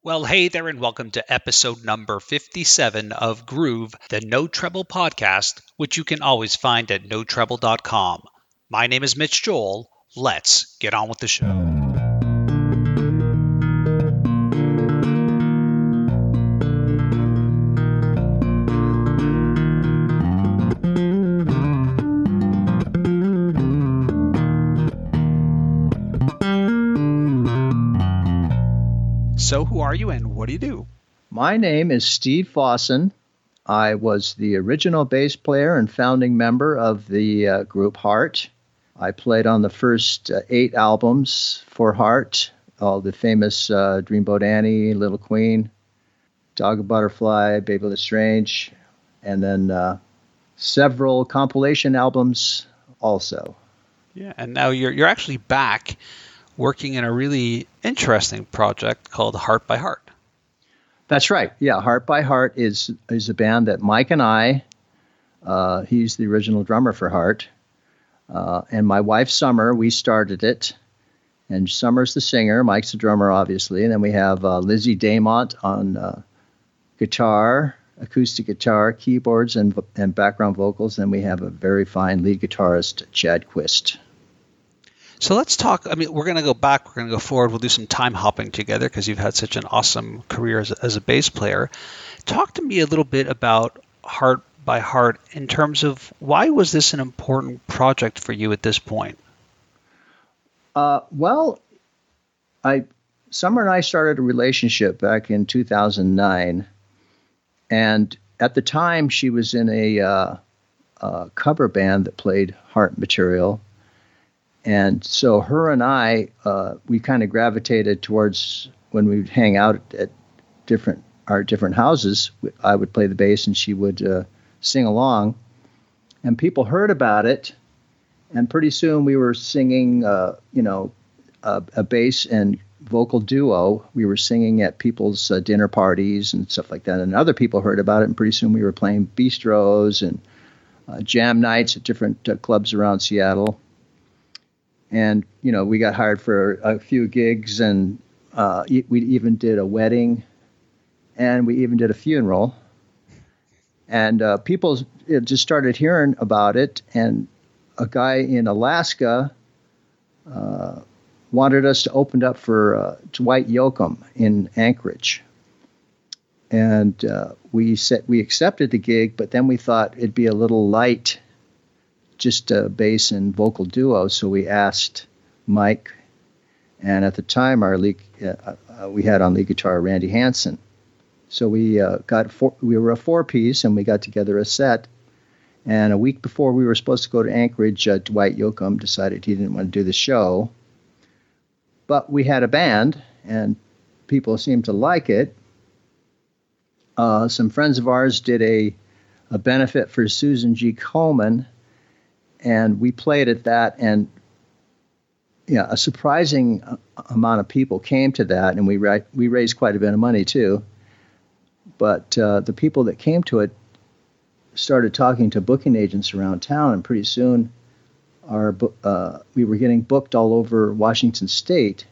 Well, hey there, and welcome to episode number 57 of Groove, the No Treble podcast, which you can always find at notreble.com. My name is Mitch Joel. Let's get on with the show. So, who are you and what do you do? My name is Steve Fossen. I was the original bass player and founding member of the group Heart. I played on the first 8 albums for Heart, all the famous Dreamboat Annie, Little Queen, Dog and Butterfly, Baby Lestrange, and then several compilation albums also. Yeah, and now you're actually back working in a really interesting project called Heart by Heart. That's right. Yeah, Heart by Heart is a band that Mike and I, he's the original drummer for Heart, and my wife Summer, we started it. And Summer's the singer, Mike's the drummer, obviously. And then we have Lizzie Daymont on guitar, acoustic guitar, keyboards, and background vocals. And we have a very fine lead guitarist, Chad Quist. So let's talk. I mean, we're going to go back. We're going to go forward. We'll do some time hopping together because you've had such an awesome career as a bass player. Talk to me a little bit about Heart by Heart in terms of why was this an important project for you at this point? Well, Summer and I started a relationship back in 2009. And at the time, she was in a cover band that played Heart material. And so her and I, we kind of gravitated towards when we'd hang out at our different houses. I would play the bass and she would sing along. And people heard about it. And pretty soon we were singing, a bass and vocal duo. We were singing at people's dinner parties and stuff like that. And other people heard about it. And pretty soon we were playing bistros and jam nights at different clubs around Seattle. And, we got hired for a few gigs, and we even did a wedding, and we even did a funeral. And people just started hearing about it, and a guy in Alaska wanted us to open up for Dwight Yoakam in Anchorage. And we accepted the gig, but then we thought it'd be a little light, just a bass and vocal duo. So we asked Mike, and at the time we had on lead guitar Randy Hansen. So we were a 4-piece, and we got together a set. And a week before we were supposed to go to Anchorage, Dwight Yoakam decided he didn't want to do the show. But we had a band, and people seemed to like it. Some friends of ours did a benefit for Susan G. Komen. And we played at that, and a surprising amount of people came to that, and we raised quite a bit of money too. But the people that came to it started talking to booking agents around town, and pretty soon we were getting booked all over Washington State,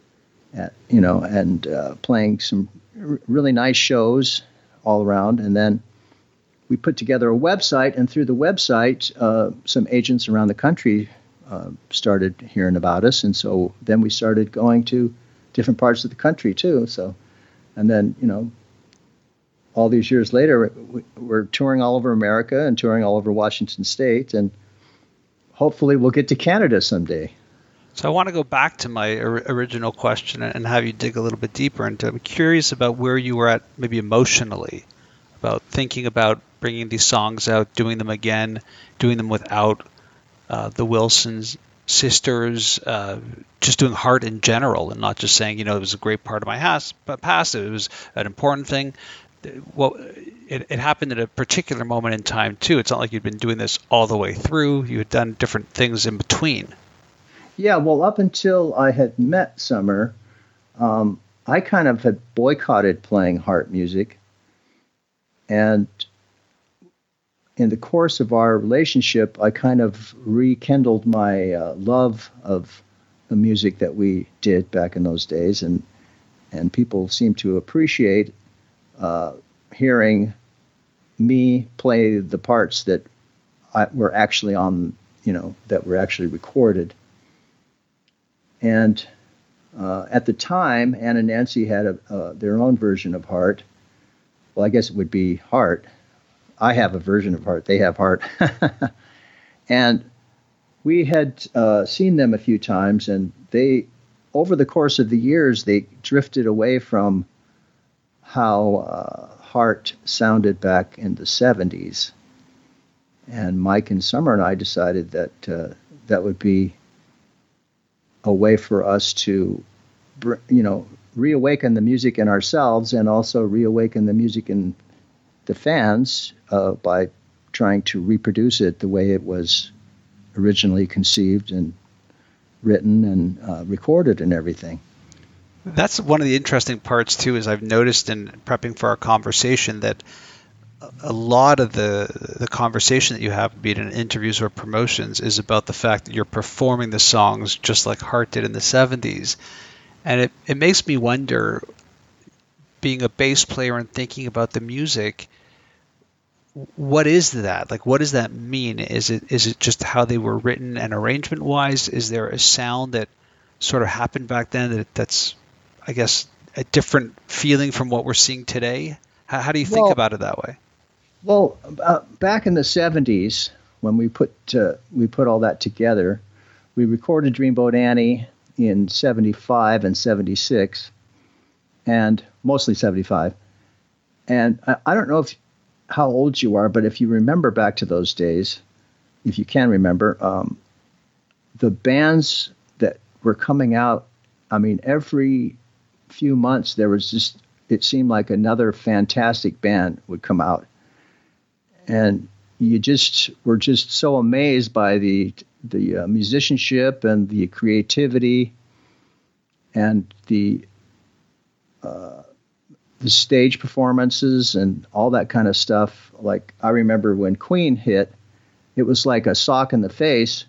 and playing some really nice shows all around, and then we put together a website, and through the website, some agents around the country started hearing about us, and so then we started going to different parts of the country too. So, and then all these years later, we're touring all over America and touring all over Washington State, and hopefully we'll get to Canada someday. So I want to go back to my original question and have you dig a little bit deeper into it. I'm curious about where you were at, maybe emotionally, about thinking about bringing these songs out, doing them again, doing them without the Wilson sisters, just doing Heart in general, and not just saying, it was a great part of my past, it was an important thing. Well, it happened at a particular moment in time, too. It's not like you'd been doing this all the way through. You had done different things in between. Yeah, well, up until I had met Summer, I kind of had boycotted playing Heart music. And in the course of our relationship, I kind of rekindled my love of the music that we did back in those days. And and people seem to appreciate hearing me play the parts that were actually on, that were actually recorded. And at the time, Ann and Nancy had their own version of Heart. Well, I guess it would be Heart. I have a version of Heart. They have Heart. And we had seen them a few times, and they, over the course of the years, they drifted away from how Heart sounded back in the 70s. And Mike and Summer and I decided that that would be a way for us to, reawaken the music in ourselves and also reawaken the music in the fans by trying to reproduce it the way it was originally conceived and written and recorded and everything. That's one of the interesting parts, too, is I've noticed in prepping for our conversation that a lot of the conversation that you have, be it in interviews or promotions, is about the fact that you're performing the songs just like Heart did in the 70s. And it makes me wonder, being a bass player and thinking about the music, what is that? Like, what does that mean? Is it just how they were written and arrangement-wise? Is there a sound that sort of happened back then that's, I guess, a different feeling from what we're seeing today? How do you think about it that way? Well, back in the 70s, when we put all that together, we recorded Dreamboat Annie in 75 and 76, and mostly 75. And I don't know how old you are, but if you remember back to those days, if you can remember, the bands that were coming out, I mean, every few months there was just, it seemed like another fantastic band would come out. And you just were just so amazed by the musicianship and the creativity and the stage performances and all that kind of stuff. Like, I remember when Queen hit, it was like a sock in the face.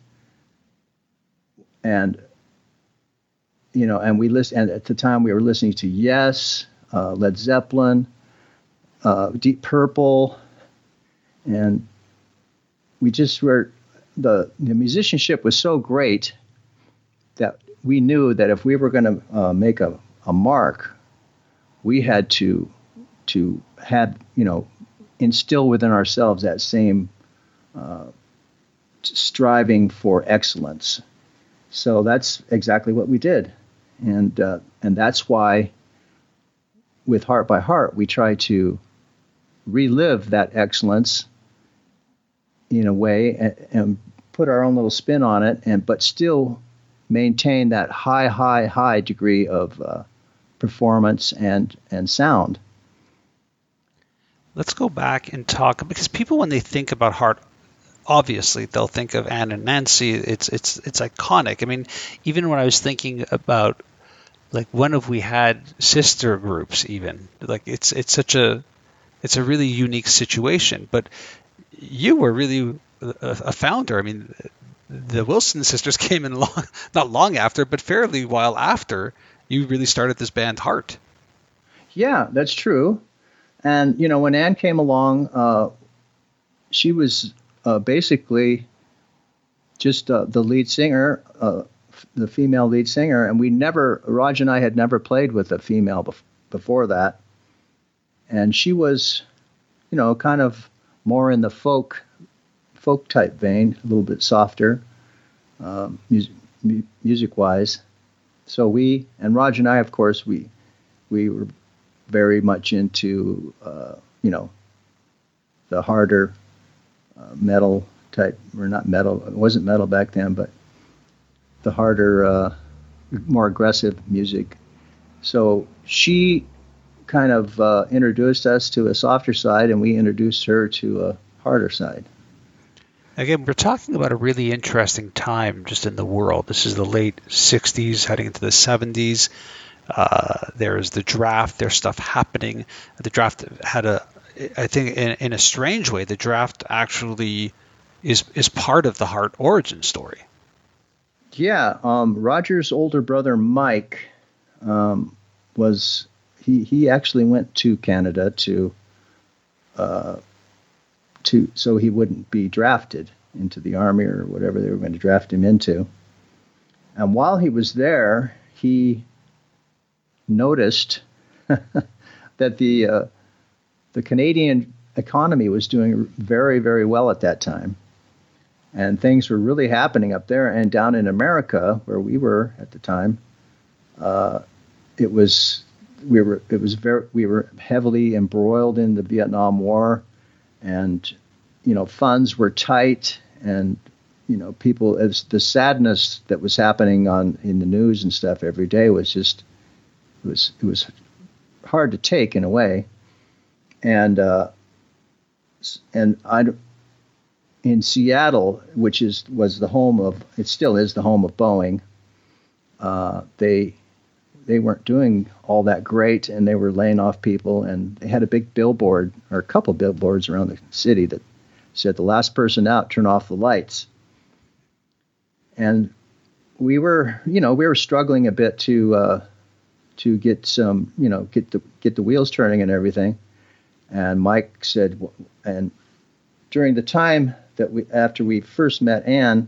And, and we listened, and at the time we were listening to Yes, Led Zeppelin, Deep Purple, and we just were, the musicianship was so great that we knew that if we were going to make a mark, we had to have, instill within ourselves that same striving for excellence. So that's exactly what we did. And that's why with Heart by Heart, we try to relive that excellence in a way and put our own little spin on it, but still maintain that high degree of performance and sound. Let's go back and talk, because people, when they think about Heart, obviously they'll think of Ann and Nancy. It's iconic. I mean, even when I was thinking about, like, when have we had sister groups, even, like, it's a really unique situation. But you were really a founder. I mean, the Wilson sisters came in not long after, but fairly while after you really started this band Heart. Yeah, that's true. And, when Ann came along, she was basically just the lead singer, the female lead singer. And Raj and I had never played with a female before that. And she was, kind of more in the folk type vein, a little bit softer, music-wise. So Raj and I, of course, we were very much into, the harder metal type, or not metal, it wasn't metal back then, but the harder, more aggressive music. So she kind of introduced us to a softer side, and we introduced her to a harder side. Again, we're talking about a really interesting time just in the world. This is the late 60s, heading into the 70s. There's the draft. There's stuff happening. The draft had I think in a strange way, the draft actually is part of the Heart origin story. Yeah. Roger's older brother, Mike, was he actually went to Canada to so he wouldn't be drafted into the Army or whatever they were going to draft him into. And while he was there, he noticed that the Canadian economy was doing very, very well at that time, and things were really happening up there. And down in America, where we were at the time, we were heavily embroiled in the Vietnam War, and funds were tight, and people, as the sadness that was happening in the news and stuff every day was just it was hard to take in a way. And in Seattle, which was the home of, it still is the home of Boeing, they weren't doing all that great, and they were laying off people, and they had a big billboard, or a couple billboards around the city that said, "The last person out, turn off the lights." And we were struggling a bit to get some, get the wheels turning and everything. And Mike said, and during the time that after we first met Ann,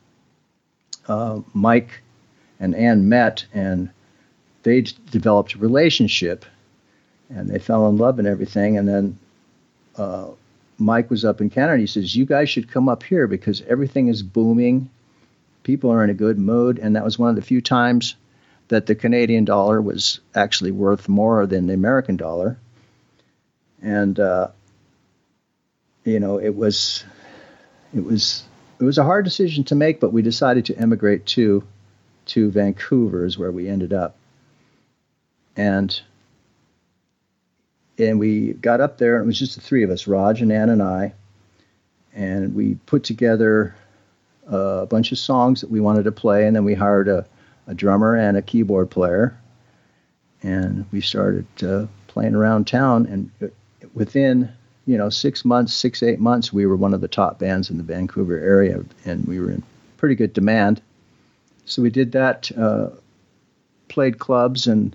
Mike and Ann met, and they developed a relationship, and they fell in love and everything. And then Mike was up in Canada. He says, "You guys should come up here because everything is booming. People are in a good mood." And that was one of the few times that the Canadian dollar was actually worth more than the American dollar. And it was a hard decision to make, but we decided to emigrate to Vancouver, is where we ended up. And we got up there, and it was just the three of us, Raj and Ann and I, and we put together a bunch of songs that we wanted to play, and then we hired a drummer and a keyboard player, and we started playing around town. And within 8 months, we were one of the top bands in the Vancouver area, and we were in pretty good demand. So we did that, played clubs, and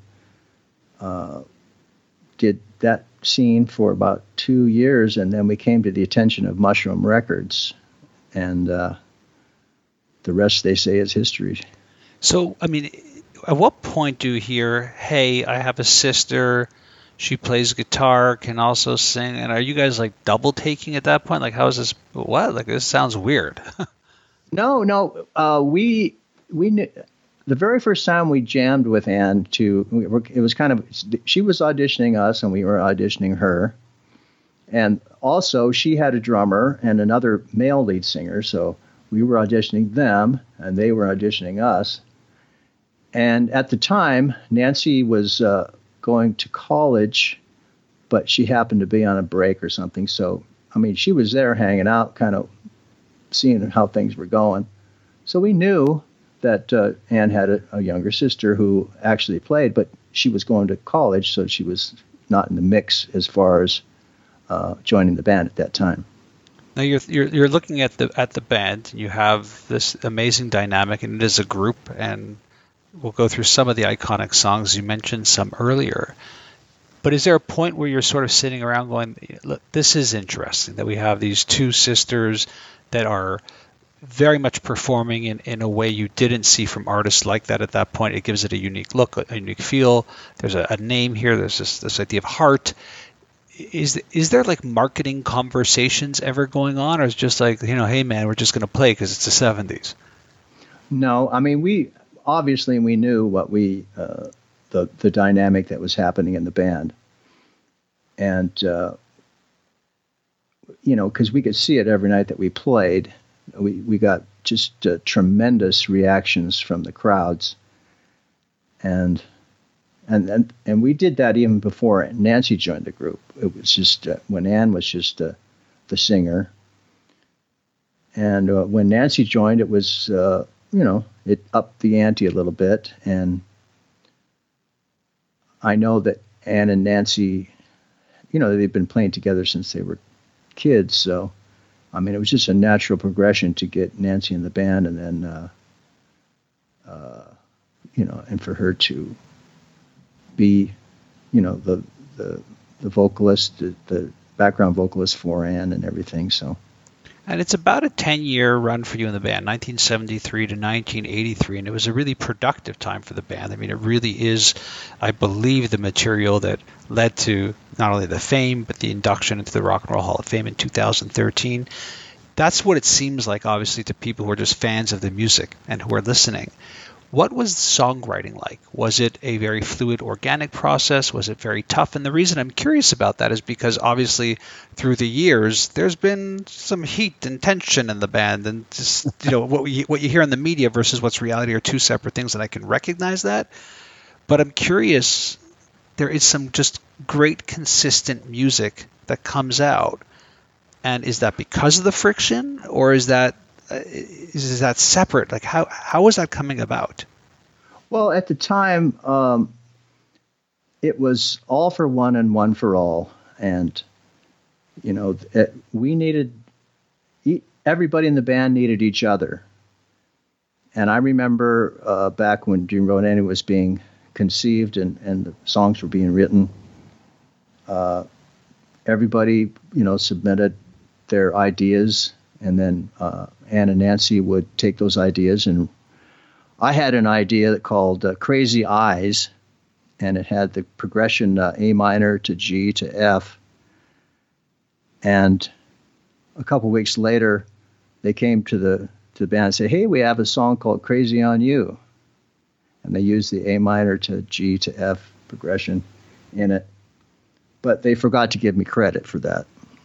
did that scene for about 2 years, and then we came to the attention of Mushroom Records, and the rest, they say, is history. So, I mean, at what point do you hear, "Hey, I have a sister, she plays guitar, can also sing," and are you guys like double taking at that point? Like, how is this? What? Like, this sounds weird. No. We knew. The very first time we jammed with Ann, it was kind of, she was auditioning us and we were auditioning her. And also she had a drummer and another male lead singer, so we were auditioning them and they were auditioning us. And at the time, Nancy was going to college, but she happened to be on a break or something. So, I mean, she was there hanging out, kind of seeing how things were going. So we knew that Ann had a younger sister who actually played, but she was going to college, so she was not in the mix as far as joining the band at that time. Now you're looking at the band, and you have this amazing dynamic, and it is a group. And we'll go through some of the iconic songs. You mentioned some earlier, but is there a point where you're sort of sitting around going, "Look, this is interesting that we have these two sisters that are very much performing in a way you didn't see from artists like that at that point. It gives it a unique look, a unique feel. There's a name here. There's this idea of heart." Is there like marketing conversations ever going on, or is it just like, "Hey man, we're just going to play because it's the 70s"? No, I mean, we knew what the dynamic that was happening in the band, and because we could see it every night that we played. We got just tremendous reactions from the crowds, and we did that even before Nancy joined the group. It was just when Ann was just the singer, and when Nancy joined, it was it upped the ante a little bit. And I know that Ann and Nancy, they've been playing together since they were kids, so. I mean, it was just a natural progression to get Nancy in the band, and then, and for her to be, the vocalist, the background vocalist for Ann and everything. So. And it's about a 10-year run for you in the band, 1973 to 1983, and it was a really productive time for the band. I mean, it really is, I believe, the material that led to not only the fame, but the induction into the Rock and Roll Hall of Fame in 2013. That's what it seems like, obviously, to people who are just fans of the music and who are listening. What was songwriting like? Was it a very fluid, organic process? Was it very tough? And the reason I'm curious about that is because obviously through the years, there's been some heat and tension in the band, and just, what you hear in the media versus what's reality are two separate things, and I can recognize that. But I'm curious, there is some just great consistent music that comes out. And is that because of the friction, or is that separate? Like how is that coming about? Well, at the time, it was all for one and one for all, and we needed everybody in the band needed each other. And I remember back when Dream Boat Annie was being conceived and the songs were being written, everybody submitted their ideas. And then Ann and Nancy would take those ideas, and I had an idea called Crazy Eyes, and it had the progression A minor to G to F. And a couple weeks later, they came to the band and said, "Hey, we have a song called Crazy on You," and they used the A minor to G to F progression in it, but they forgot to give me credit for that.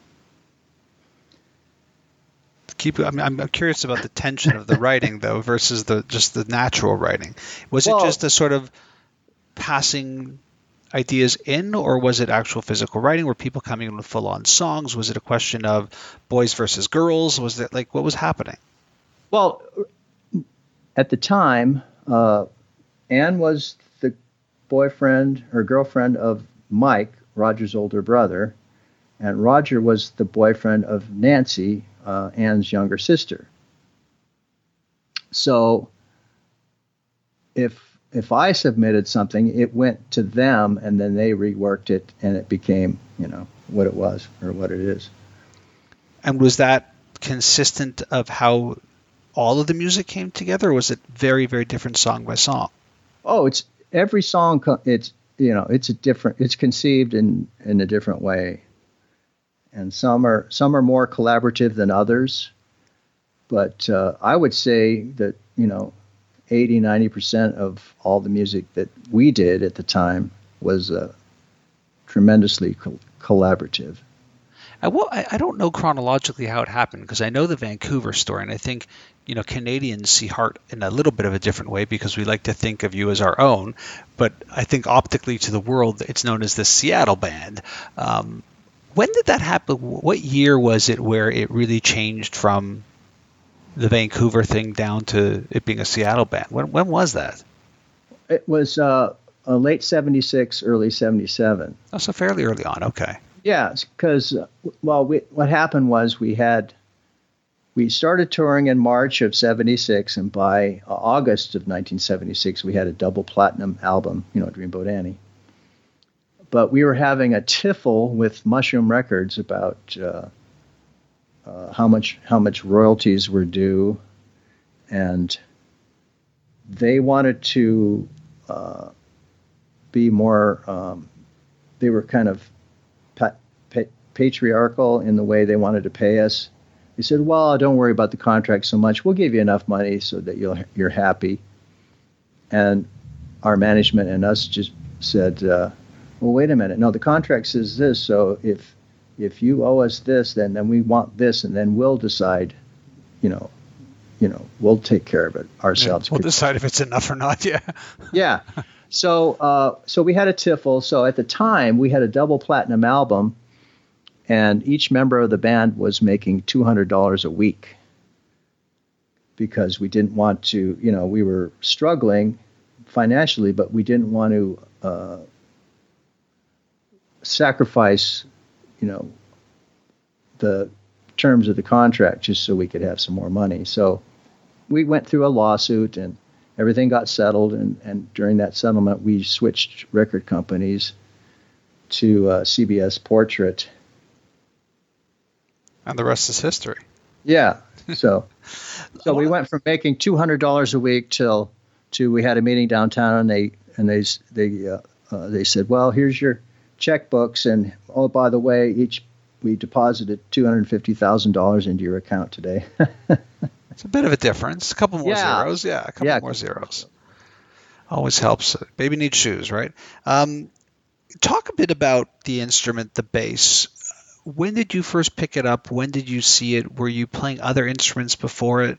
I'm curious about the tension of the writing, though, versus just the natural writing. Was it just a sort of passing ideas in, or was it actual physical writing? Were people coming in with full-on songs? Was it a question of boys versus girls? Was it what was happening? Well, at the time, Ann was the boyfriend or girlfriend of Mike, Roger's older brother, and Roger was the boyfriend of Nancy, Ann's younger sister. So if I submitted something, it went to them, and then they reworked it, and it became, what it was or what it is. And was that consistent of how all of the music came together, or was it very, very different song by song? Oh, it's every song. It's it's conceived in a different way. And some are more collaborative than others, but I would say that 80-90% of all the music that we did at the time was tremendously collaborative. I don't know chronologically how it happened, because I know the Vancouver story, and I think Canadians see Heart in a little bit of a different way because we like to think of you as our own, but I think optically to the world it's known as the Seattle band. When did that happen? What year was it where it really changed from the Vancouver thing down to it being a Seattle band? When was that? It was late 76, early 77. Oh, so fairly early on. Okay. Yeah, because, what happened was we started touring in March of 76, and by August of 1976, we had a double platinum album, Dream Boat Annie. But we were having a tiffle with Mushroom Records about how much royalties were due, and they wanted to be more. They were kind of patriarchal in the way they wanted to pay us. They said, "Well, don't worry about the contract so much. We'll give you enough money so that you're happy." And our management and us just said, "Well, wait a minute. No, the contract says this. So if you owe us this, then we want this, and then we'll decide. We'll take care of it ourselves. Yeah, we'll decide if it's enough or not." Yeah. Yeah. So we had a tiffle. So at the time, we had a double platinum album, and each member of the band was making $200 a week because we didn't want to. We were struggling financially, but we didn't want to sacrifice, the terms of the contract just so we could have some more money. So we went through a lawsuit, and everything got settled, and during that settlement, we switched record companies to CBS Portrait. And the rest is history. Yeah. So we went from making $200 a week to we had a meeting downtown, and they said, well, here's your checkbooks, and oh, by the way, we deposited $250,000 into your account today. It's a bit of a difference. A couple more zeros. Yeah, a couple more zeros. Always helps. Baby needs shoes, right? Talk a bit about the instrument, the bass. When did you first pick it up? When did you see it? Were you playing other instruments before it?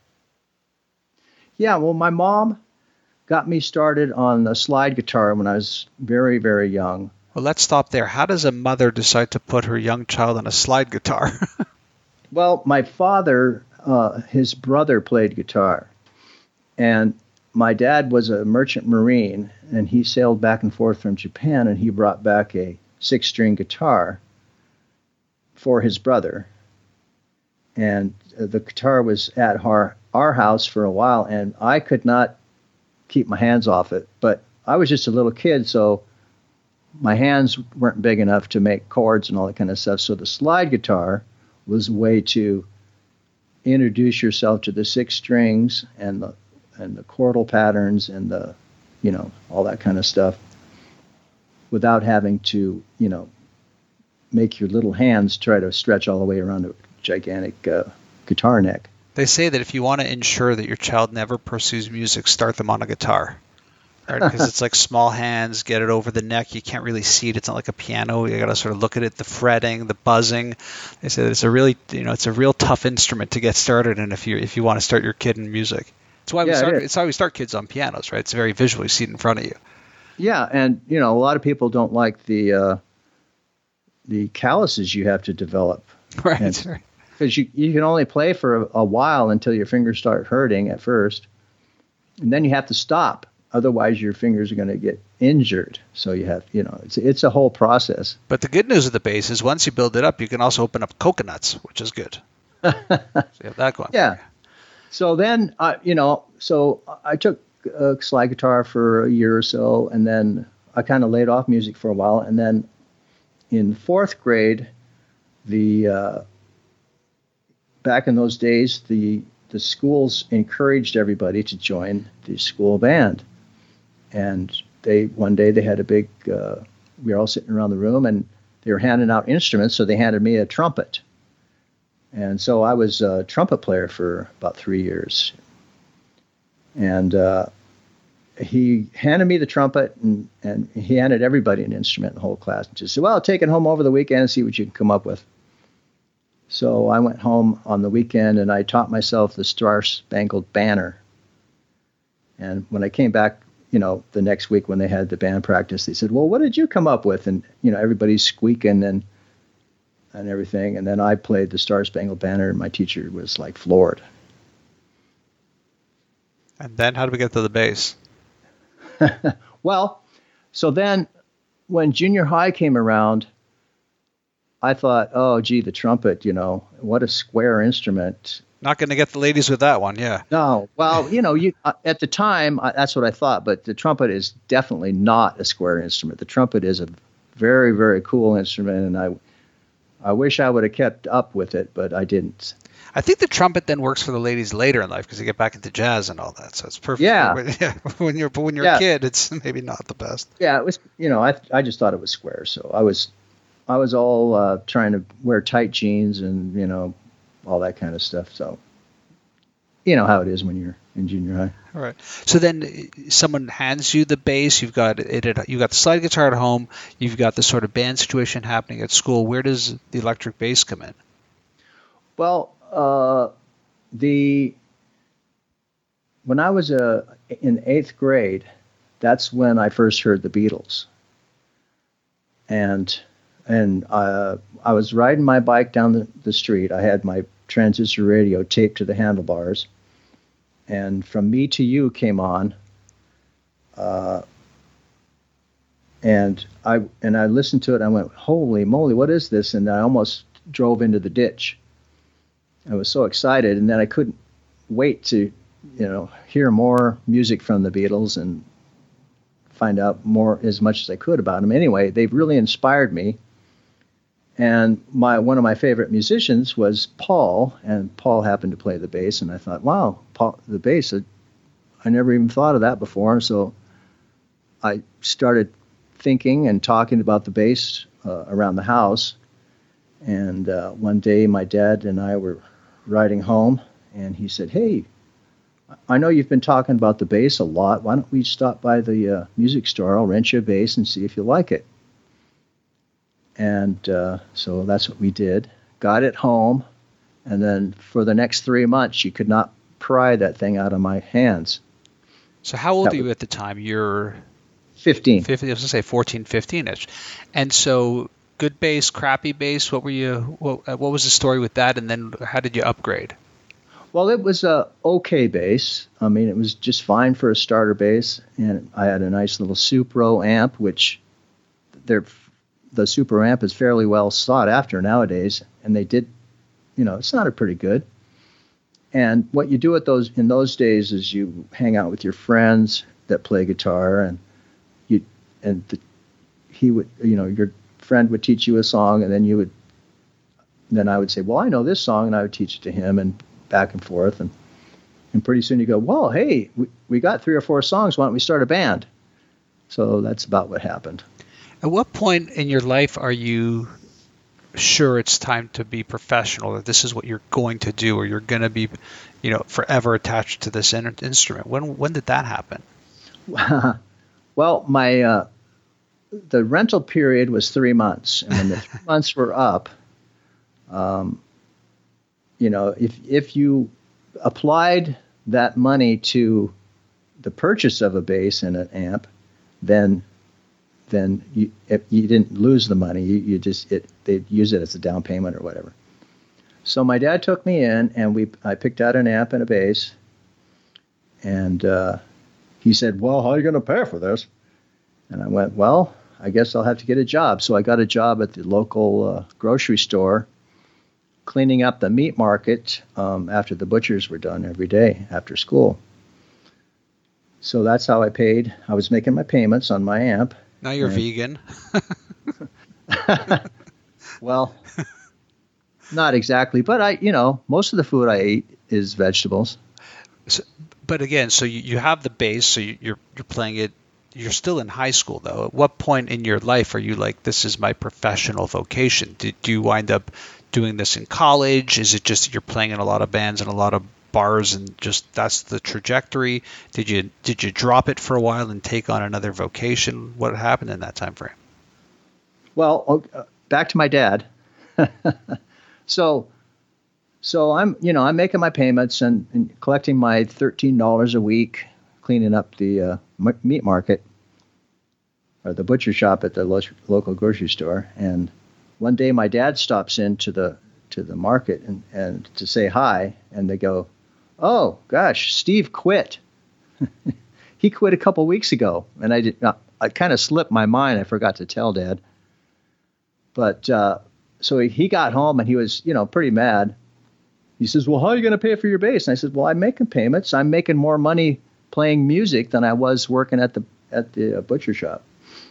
Yeah, well, my mom got me started on the slide guitar when I was very, very young. Well, let's stop there. How does a mother decide to put her young child on a slide guitar? Well, my father, his brother played guitar, and my dad was a merchant marine, and he sailed back and forth from Japan, and he brought back a 6-string guitar for his brother. And the guitar was at our house for a while, and I could not keep my hands off it. But I was just a little kid, so my hands weren't big enough to make chords and all that kind of stuff. So the slide guitar was a way to introduce yourself to the 6 strings and the chordal patterns and the, all that kind of stuff without having to, make your little hands try to stretch all the way around a gigantic guitar neck. They say that if you want to ensure that your child never pursues music, start them on a guitar. Right? Because it's like small hands, get it over the neck. You can't really see it. It's not like a piano. You got to sort of look at it, the fretting, the buzzing. They say that it's a really, it's a real tough instrument to get started in if you want to start your kid in music. It's why we start kids on pianos, right? It's very visual. You see it in front of you. Yeah, and a lot of people don't like the calluses you have to develop. Right. Because you can only play for a while until your fingers start hurting at first, and then you have to stop. Otherwise, your fingers are going to get injured. So you have, it's a whole process. But the good news of the bass is once you build it up, you can also open up coconuts, which is good. So you have that going. Yeah. So then, so I took a slide guitar for a year or so, and then I kind of laid off music for a while. And then in 4th grade, back in those days, the schools encouraged everybody to join the school band. And one day they had a big, we were all sitting around the room, and they were handing out instruments, so they handed me a trumpet. And so I was a trumpet player for about 3 years. And he handed me the trumpet, and he handed everybody an instrument in the whole class. And just said, well, take it home over the weekend and see what you can come up with. So I went home on the weekend, and I taught myself the Star-Spangled Banner. And when I came back, the next week when they had the band practice, they said, well, what did you come up with? And, everybody's squeaking and everything. And then I played the Star-Spangled Banner, and my teacher was like floored. And then how did we get to the bass? Well, so then when junior high came around, I thought, oh, gee, the trumpet, what a square instrument. Not going to get the ladies with that one, yeah. No, well, at the time, that's what I thought, but the trumpet is definitely not a square instrument. The trumpet is a very, very cool instrument, and I wish I would have kept up with it, but I didn't. I think the trumpet then works for the ladies later in life because you get back into jazz and all that, so it's perfect. Yeah. When you're a kid, it's maybe not the best. Yeah, it was. I just thought it was square, so I was all trying to wear tight jeans and all that kind of stuff. So you know how it is when you're in junior high. All right. So then someone hands you the bass. You've got the slide guitar at home. You've got the sort of band situation happening at school. Where does the electric bass come in? Well, when I was in 8th grade, that's when I first heard the Beatles. And I was riding my bike down the street. I had my transistor radio taped to the handlebars, and From Me to You came on. And I listened to it. And I went, holy moly, what is this? And I almost drove into the ditch. I was so excited, and then I couldn't wait to hear more music from the Beatles and find out more as much as I could about them. Anyway, they've really inspired me. And one of my favorite musicians was Paul, and Paul happened to play the bass. And I thought, wow, Paul, the bass, I never even thought of that before. So I started thinking and talking about the bass around the house. And one day my dad and I were riding home, and he said, hey, I know you've been talking about the bass a lot. Why don't we stop by the music store? I'll rent you a bass and see if you like it. And so that's what we did. Got it home, and then for the next 3 months, you could not pry that thing out of my hands. So how old are you at the time? You're 15. 15, I was going to say 14, 15-ish. And so good bass, crappy bass, what was the story with that, and then how did you upgrade? Well, it was a okay bass. I mean, it was just fine for a starter bass, and I had a nice little Supro amp, which the Supro amp is fairly well sought after nowadays, and they did, it sounded pretty good. And what you do in those days is you hang out with your friends that play guitar, and your friend would teach you a song, and then I would say, well, I know this song, and I would teach it to him, and back and forth, and pretty soon you go, well, hey, we got 3 or 4 songs, why don't we start a band? So that's about what happened. At what point in your life are you sure it's time to be professional, that this is what you're going to do, or you're going to be, forever attached to this instrument? When did that happen? Well, the rental period was 3 months, and when the 3 months were up, if you applied that money to the purchase of a bass and an amp, then you didn't lose the money. They'd use it as a down payment or whatever. So my dad took me in, and I picked out an amp and a bass, and he said, well, how are you going to pay for this? And I went, well, I guess I'll have to get a job. So I got a job at the local grocery store, cleaning up the meat market after the butchers were done every day after school. So that's how I paid. I was making my payments on my amp. Now you're vegan. Well, not exactly, but most of the food I eat is vegetables. But again, so you have the bass, so you're playing it. You're still in high school, though. At what point in your life are you like, this is my professional vocation? Did you wind up doing this in college? Is it just that you're playing in a lot of bands and a lot of bars, and just that's the trajectory? Did you drop it for a while and take on another vocation? What happened in that time frame? Well, back to my dad. So I'm making my payments and collecting my $13 a week, cleaning up the meat market, or the butcher shop at the local grocery store. And one day my dad stops into the market and to say hi, and they go, oh gosh, Steve quit. He quit a couple weeks ago. And I kind of slipped my mind. I forgot to tell Dad. But so he got home, and he was pretty mad. He says, well, how are you going to pay for your bass? And I said, well, I'm making payments. I'm making more money playing music than I was working at the butcher shop.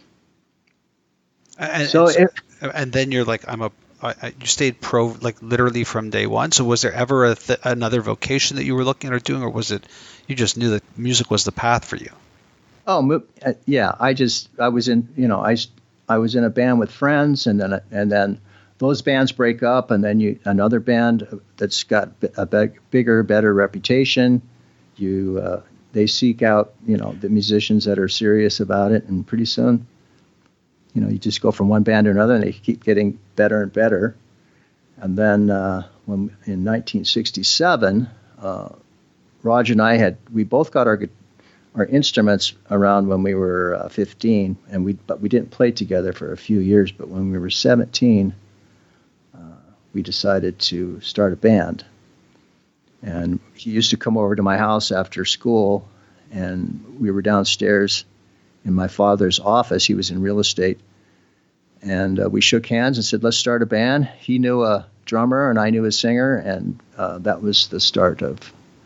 And then you're like, you stayed pro, like literally from day one. So was there ever another vocation that you were looking at or doing, or was it you just knew that music was the path for you? Oh, yeah. I was in a band with friends, and then those bands break up, and then another band that's got a bigger, better reputation. They seek out the musicians that are serious about it, and pretty soon, you just go from one band to another, and they keep getting better and better. And then when in 1967, Roger and I we both got our instruments around when we were 15, but we didn't play together for a few years. But when we were 17, we decided to start a band. And he used to come over to my house after school, and we were downstairs in my father's office. He was in real estate. And we shook hands and said, let's start a band. He knew a drummer, and I knew a singer, and that was the start of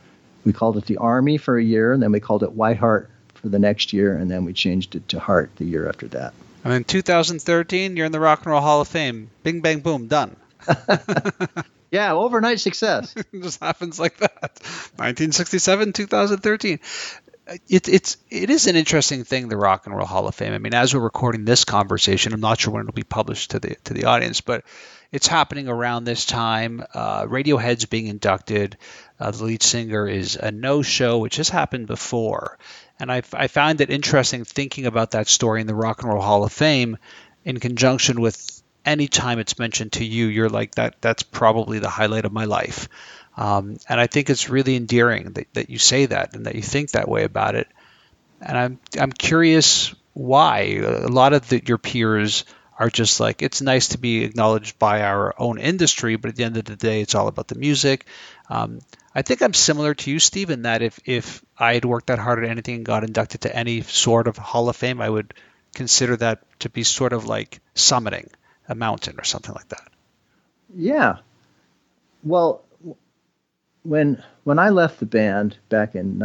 we called it the Army for a year, and then we called it White Heart for the next year, and then we changed it to Heart the year after that. And in 2013, you're in the Rock and Roll Hall of Fame. Bing, bang, boom, done. Yeah, overnight success. It just happens like that. 1967, 2013. It is an interesting thing, the Rock and Roll Hall of Fame. I mean, as we're recording this conversation, I'm not sure when it'll be published to the audience, but it's happening around this time. Radiohead's being inducted. The lead singer is a no-show, which has happened before. And I found it interesting thinking about that story in the Rock and Roll Hall of Fame in conjunction with any time it's mentioned to you, you're like, that's probably the highlight of my life. And I think it's really endearing that you say that and that you think that way about it. And I'm curious why. A lot of your peers are just like, it's nice to be acknowledged by our own industry, but at the end of the day, it's all about the music. I think I'm similar to you, Steve, in that if I had worked that hard at anything and got inducted to any sort of Hall of Fame, I would consider that to be sort of like summiting a mountain or something like that. Yeah. Well, when I left the band back in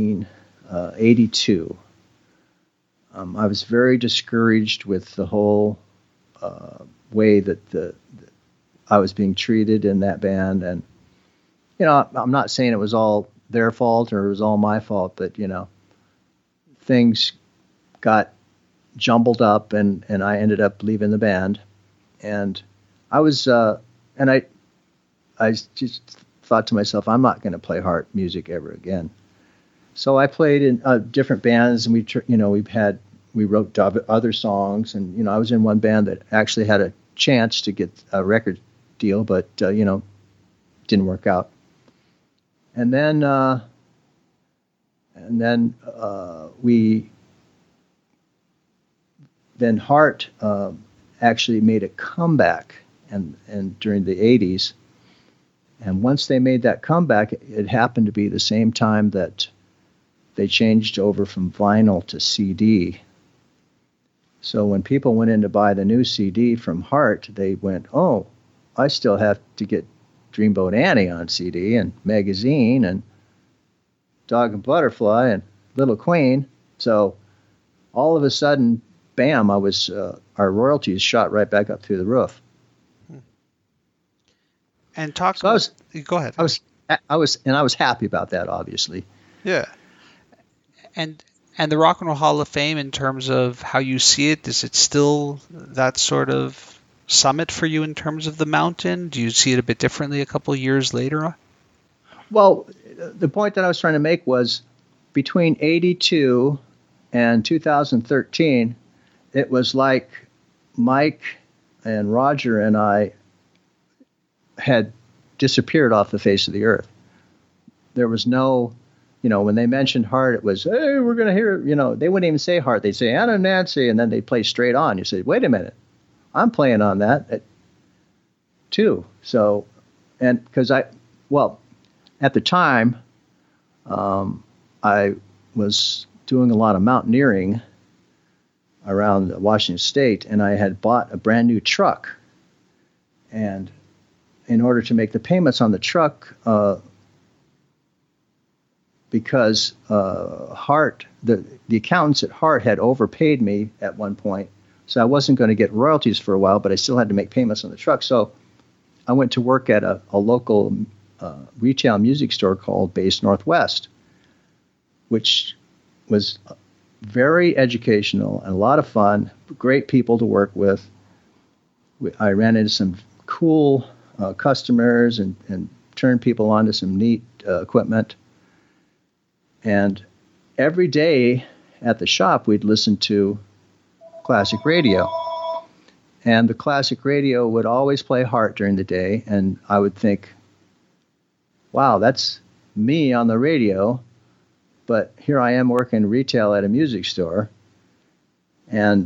1982, I was very discouraged with the whole way that I was being treated in that band. And, you know, I'm not saying it was all their fault or it was all my fault, but, you know, things got jumbled up and I ended up leaving the band. And I was, I just thought to myself, I'm not going to play Heart music ever again. So I played in different bands, and we wrote other songs, and I was in one band that actually had a chance to get a record deal, but didn't work out. And then Heart actually made a comeback, and during the 80s. And once they made that comeback, it happened to be the same time that they changed over from vinyl to CD. So when people went in to buy the new CD from Heart, they went, oh, I still have to get Dreamboat Annie on CD and Magazine and Dog and Butterfly and Little Queen. So all of a sudden, bam, our royalties shot right back up through the roof. And go ahead. I was happy about that, obviously. Yeah. And the Rock and Roll Hall of Fame, in terms of how you see it, is it still that sort of summit for you in terms of the mountain? Do you see it a bit differently a couple of years later? Well, the point that I was trying to make was between 82 and 2013, it was like Mike and Roger and I had disappeared off the face of the earth. There was no, when they mentioned Heart, it was, hey, we're going to hear, they wouldn't even say Heart. They'd say Anna Nancy, and then they'd play Straight On. You say, wait a minute, I'm playing on that too. So, and because at the time, I was doing a lot of mountaineering around Washington State, and I had bought a brand new truck. And in order to make the payments on the truck, because Heart, the accountants at Heart had overpaid me at one point, so I wasn't going to get royalties for a while, but I still had to make payments on the truck. So I went to work at a local retail music store called Base Northwest, which was very educational and a lot of fun, great people to work with. I ran into some cool customers and turned people onto some neat equipment. And every day at the shop, we'd listen to classic radio. And the classic radio would always play Heart during the day. And I would think, wow, that's me on the radio. But here I am working retail at a music store. And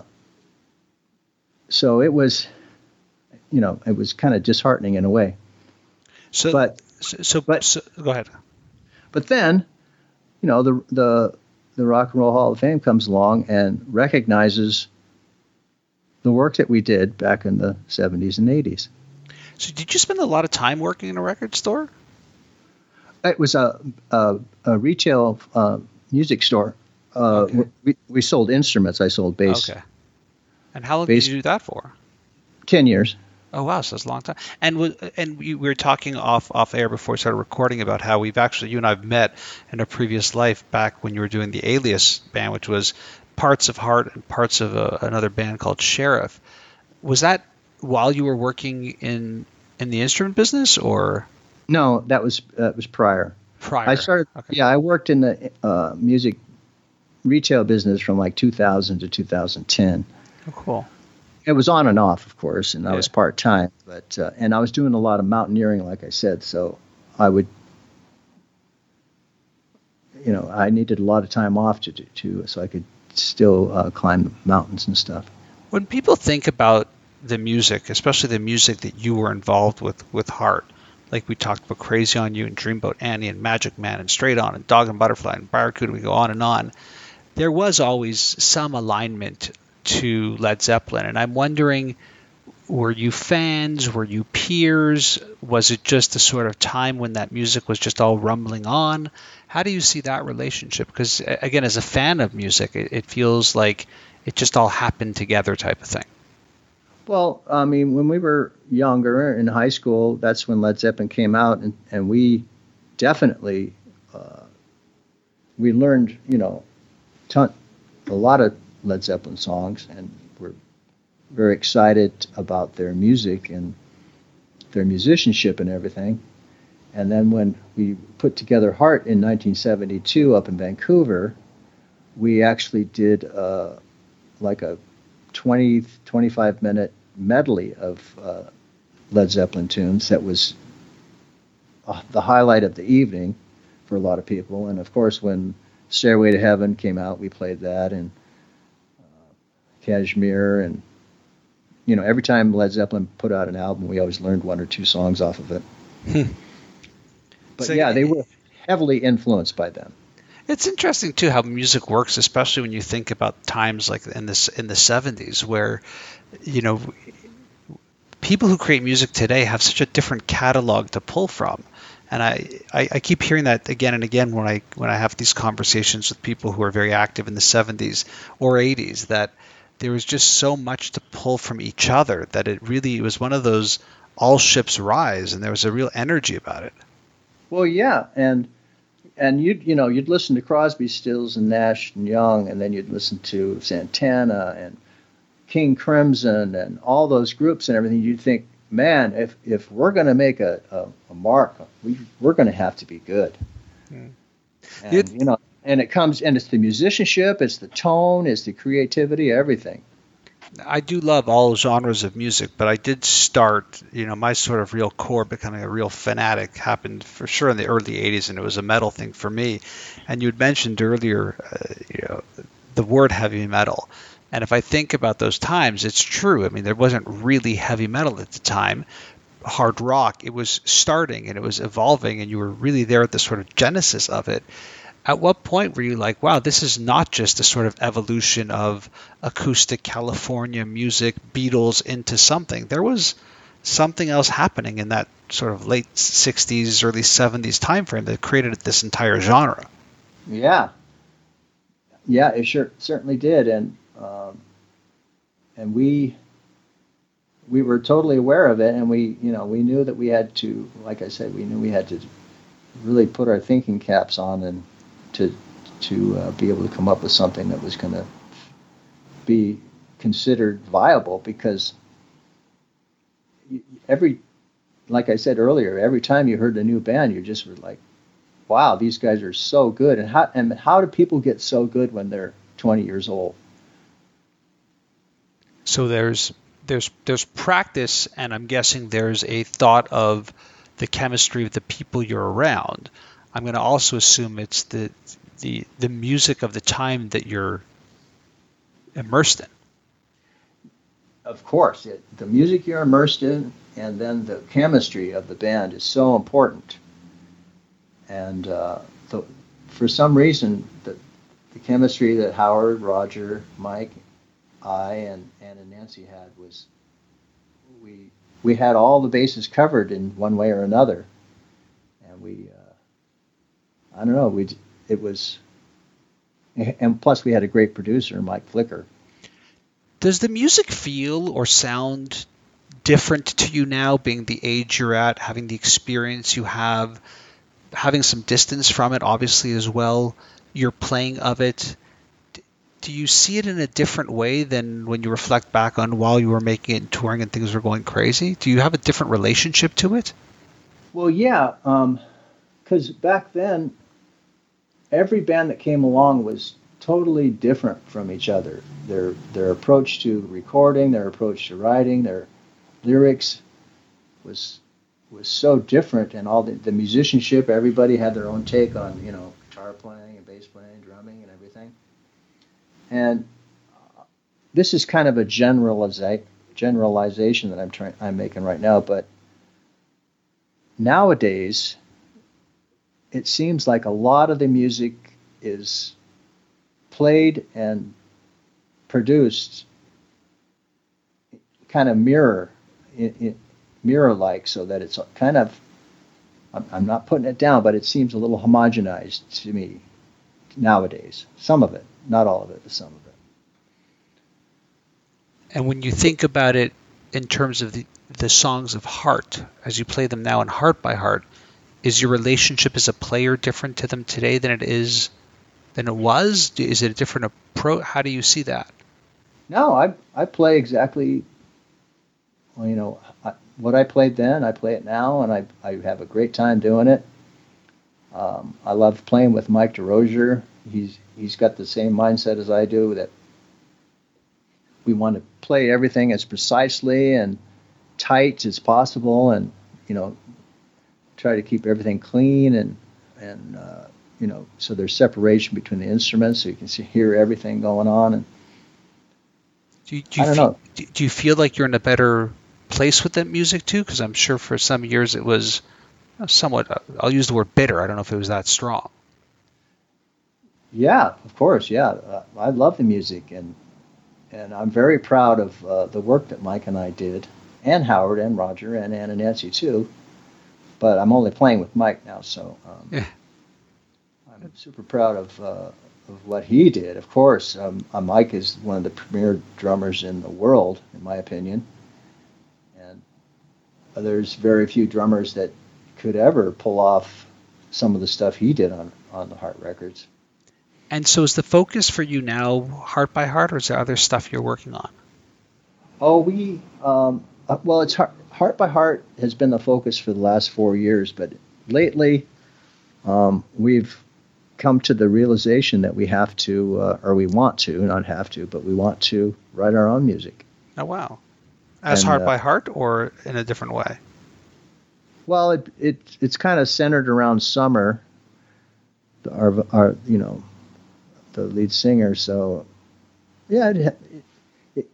so it was, it was kind of disheartening in a way. So go ahead. But then, the Rock and Roll Hall of Fame comes along and recognizes the work that we did back in the 70s and 80s. So did you spend a lot of time working in a record store? It was a retail music store. Okay. We sold instruments. I sold bass. Okay. And how long bass did you do that for? 10 years. Oh wow, so that's a long time. And we were talking off air before we started recording about how we've actually, you and I've met in a previous life back when you were doing the Alias band, which was parts of Heart and parts of another band called Sheriff. Was that while you were working in the instrument business, or No, that was prior. prior? I started. Okay. Yeah, I worked in the music retail business from like 2000 to 2010. Oh, cool. It was on and off, of course, and I Yeah. was part time. But and I was doing a lot of mountaineering, like I said. So I would, I needed a lot of time off so I could still climb mountains and stuff. When people think about the music, especially the music that you were involved with Heart, like we talked about Crazy on You and Dreamboat Annie and Magic Man and Straight On and Dog and Butterfly and Barracuda, we go on and on. There was always some alignment to Led Zeppelin, and I'm wondering, were you fans? Were you peers? Was it just a sort of time when that music was just all rumbling on? How do you see that relationship? Because again, as a fan of music, it feels like it just all happened together type of thing. Well, I mean, when we were younger in high school, that's when Led Zeppelin came out, and we definitely we learned, a lot of Led Zeppelin songs, and we're very excited about their music and their musicianship and everything. And then when we put together Heart in 1972 up in Vancouver, we actually did like a 25-minute medley of Led Zeppelin tunes that was the highlight of the evening for a lot of people. And of course, when Stairway to Heaven came out, we played that, and Kashmir, and every time Led Zeppelin put out an album, we always learned one or two songs off of it. But So, yeah, they were heavily influenced by them. It's interesting too how music works, especially when you think about times like in the 70s, where people who create music today have such a different catalog to pull from. And I keep hearing that again and again when I have these conversations with people who are very active in the 70s or 80s, that there was just so much to pull from each other that it was one of those all ships rise, and there was a real energy about it. Well, yeah, and you'd listen to Crosby, Stills, and Nash and Young, and then you'd listen to Santana and King Crimson and all those groups and everything. You'd think, man, if we're going to make a mark, we're going to have to be good. And and it comes, and it's the musicianship, it's the tone, it's the creativity, everything. I do love all genres of music, but I did start, my sort of real core becoming a real fanatic happened for sure in the early 80s, and it was a metal thing for me. And you had mentioned earlier, the word heavy metal. And if I think about those times, it's true. I mean, there wasn't really heavy metal at the time. Hard rock, it was starting and it was evolving, and you were really there at the sort of genesis of it. At what point were you like, wow, this is not just a sort of evolution of acoustic California music, Beatles into something? There was something else happening in that sort of late 60s, early 70s timeframe that created this entire genre. Yeah. Yeah, it certainly did. And we were totally aware of it, and we knew that we had to, like I said, we knew we had to really put our thinking caps on and to be able to come up with something that was going to be considered viable, because like I said earlier, every time you heard a new band, you just were like, wow, these guys are so good. And how do people get so good when they're 20 years old? So there's practice, and I'm guessing there's a thought of the chemistry of the people you're around. I'm going to also assume it's the music of the time that you're immersed in. Of course, the music you're immersed in, and then the chemistry of the band is so important. And for some reason, the chemistry that Howard, Roger, Mike, I, and Ann and Nancy had was we had all the bases covered in one way or another, and I don't know. It was, and plus we had a great producer, Mike Flicker. Does the music feel or sound different to you now, being the age you're at, having the experience you have, having some distance from it, obviously, as well, your playing of it? Do you see it in a different way than when you reflect back on while you were making it and touring and things were going crazy? Do you have a different relationship to it? Well, yeah, because back then, every band that came along was totally different from each other. Their approach to recording, their approach to writing, their lyrics was so different, and all the musicianship. Everybody had their own take on guitar playing and bass playing, drumming, and everything. And this is kind of a generalization that I'm making right now, but nowadays it seems like a lot of the music is played and produced kind of mirror-like, so that it's kind of, I'm not putting it down, but it seems a little homogenized to me nowadays. Some of it, not all of it, but some of it. And when you think about it in terms of the songs of Heart, as you play them now in Heart by Heart, is your relationship as a player different to them today than it was? Is it a different approach? How do you see that? No, I play exactly, what I played then, I play it now, and I have a great time doing it. I love playing with Mike DeRosier. He's got the same mindset as I do, that we want to play everything as precisely and tight as possible, and try to keep everything clean, and so there's separation between the instruments, so you can hear everything going on. And I don't know. Do you feel like you're in a better place with that music too? Because I'm sure for some years it was somewhat, I'll use the word bitter. I don't know if it was that strong. Yeah, of course. Yeah, I love the music, and I'm very proud of the work that Mike and I did, and Howard and Roger and Ann and Nancy too. But I'm only playing with Mike now, so I'm super proud of what he did. Of course, Mike is one of the premier drummers in the world, in my opinion. And there's very few drummers that could ever pull off some of the stuff he did on the Heart records. And so is the focus for you now Heart by Heart, or is there other stuff you're working on? Oh, it's Heart by Heart has been the focus for the last 4 years, but lately we've come to the realization that we have to, or we want to, not have to, but we want to write our own music. Oh, wow. As Heart by Heart, or in a different way? Well, it's kind of centered around Summer, our the lead singer. So, yeah, it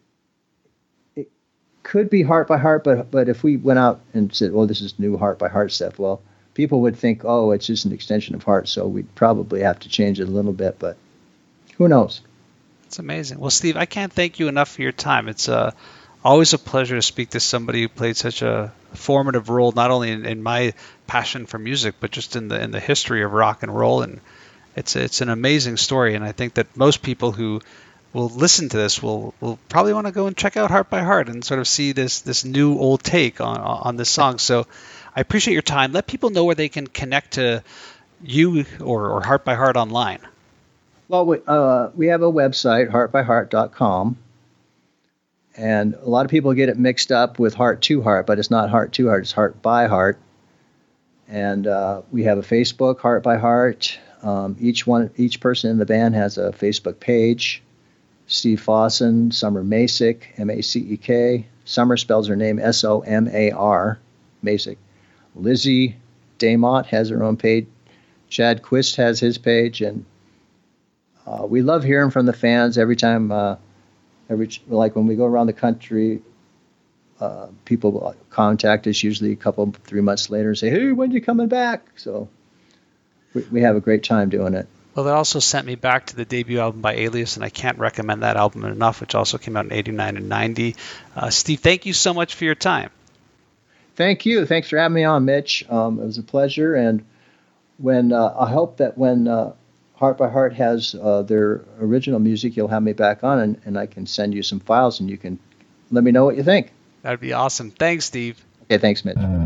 could be Heart by Heart, but if we went out and said, well, this is new Heart by Heart stuff, well, people would think, oh, it's just an extension of Heart, so we'd probably have to change it a little bit, but who knows? It's amazing. Well, Steve, I can't thank you enough for your time. It's always a pleasure to speak to somebody who played such a formative role, not only in my passion for music, but just in the history of rock and roll. And it's an amazing story, and I think that most people who will listen to this will probably want to go and check out Heart by Heart and sort of see this new old take on this song. So I appreciate your time. Let people know where they can connect to you or Heart by Heart online. Well, we have a website, heartbyheart.com, and a lot of people get it mixed up with Heart to Heart, but it's not Heart to Heart, it's Heart by Heart. And we have a Facebook, Heart by Heart. Each person in the band has a Facebook page. Steve Fossen, Summer Macek, M-A-C-E-K. Summer spells her name S-O-M-A-R, Macek. Lizzie Daymont has her own page. Chad Quist has his page, and we love hearing from the fans every time. Like when we go around the country, people contact us usually 3 months later and say, "Hey, when are you coming back?" So we have a great time doing it. Well, that also sent me back to the debut album by Alias, and I can't recommend that album enough, which also came out in 89 and 90. Steve, thank you so much for your time. Thank you. Thanks for having me on, Mitch. It was a pleasure, and I hope that when Heart by Heart has their original music, you'll have me back on, and I can send you some files, and you can let me know what you think. That'd be awesome. Thanks, Steve. Okay, thanks, Mitch.